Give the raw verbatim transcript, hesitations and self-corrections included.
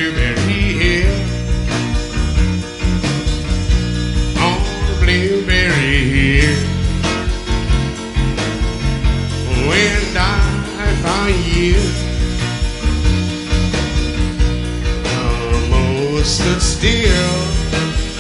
Blueberry Hill, on Blueberry Hill. When I found you, almost stood still.